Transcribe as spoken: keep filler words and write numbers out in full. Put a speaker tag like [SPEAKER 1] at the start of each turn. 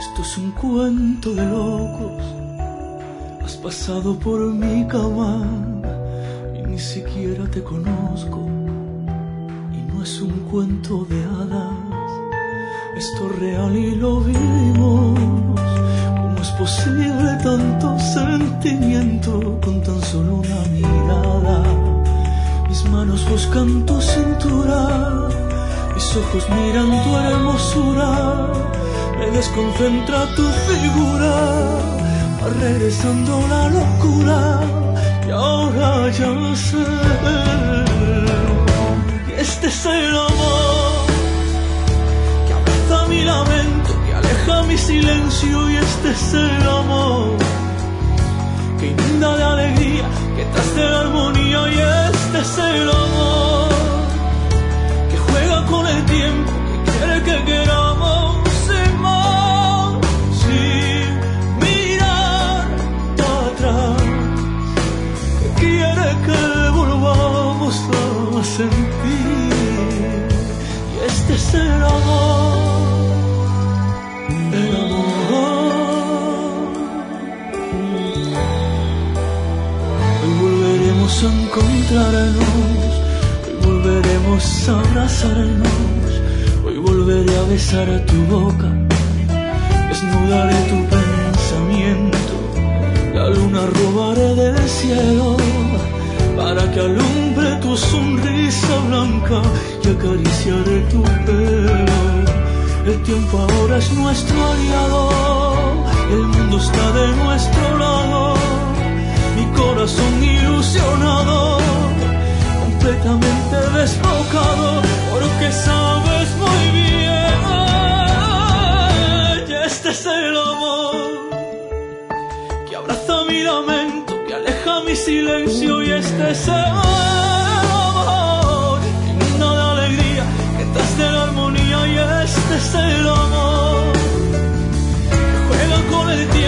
[SPEAKER 1] Esto es un cuento de locos. Has pasado por mi cama y ni siquiera te conozco. Y no es un cuento de hadas, esto es real y lo vivimos. ¿Cómo es posible tanto sentimiento con tan solo una mirada? Mis manos buscan tu cintura, mis ojos miran tu hermosura. Me desconcentra tu figura, va regresando la locura. Y ahora ya sé, este es el amor que abraza mi lamento, que aleja mi silencio. Y este es el amor que inunda de alegría, que trae la armonía. Y este es el amor que juega con el tiempo, que quiere que queramos sin más, sin mirar para atrás, que quiere que volvamos a sentir. Y este es el amor, el amor. Hoy volveremos a encontrarnos, hoy volveremos a abrazarnos, hoy volveré a besar a tu boca, desnudaré tu pensamiento, la luna robaré del cielo para que alumbre tu sonrisa blanca y acariciaré tu pelo. El tiempo ahora es nuestro aliado, el mundo está de nuestro lado. Mi corazón ilusionado, completamente desbocado, porque sabes muy bien, este es el amor que abraza mi lamento, que aleja mi silencio. Y este es el amor que inunda de alegría, que trae la armonía. Y este es el amor que juega con el tiempo,